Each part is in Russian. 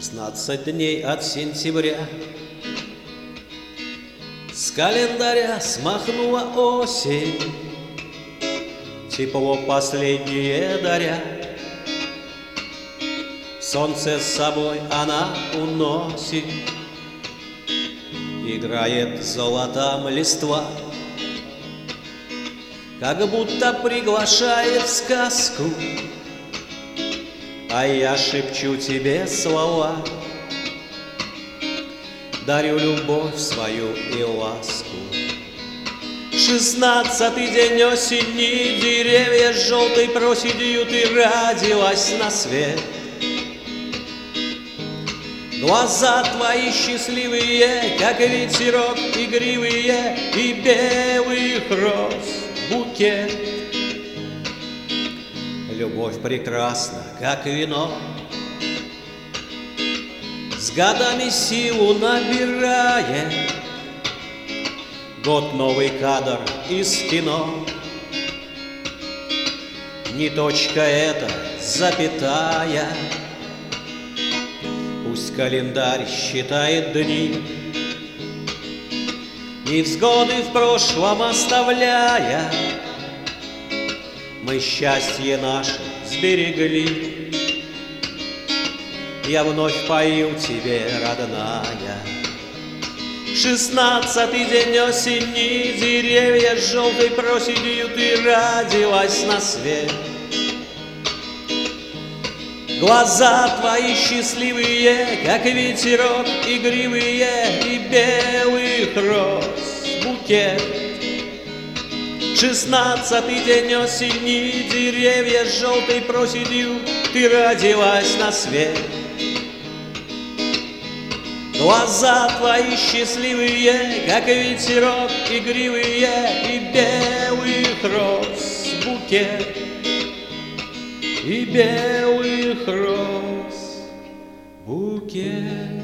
16 дней от сентября с календаря смахнула осень, тепло последнее даря. Солнце с собой она уносит, играет золотом листва, как будто приглашает в сказку. А я шепчу тебе слова, дарю любовь свою и ласку. 16-й день осени, деревья с желтой проседью, ты родилась на свет. Глаза твои счастливые, как ветерок игривые, и белых роз букет. Любовь прекрасна, как вино, с годами силу набирает. Год новый кадр из кино, не точка это, запятая. Пусть календарь считает дни, невзгоды в прошлом оставляя, мы счастье наше сберегли. Я вновь пою тебе, родная. 16-й день осени, деревья с желтой проседью, ты родилась на свет. Глаза твои счастливые, как ветерок игривые, и белых роз букет. 16-й день осени, деревья с желтой проседью, ты родилась на свет. Глаза твои счастливые, как ветерок игривые, и белых роз букет, и белых роз букет.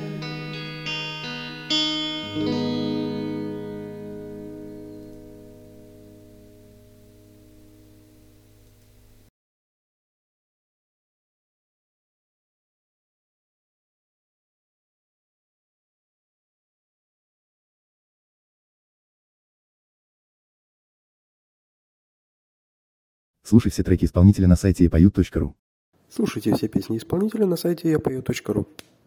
Слушай все треки исполнителя на сайте yapayut.ru. Слушайте все песни исполнителя на сайте yapayut.ru.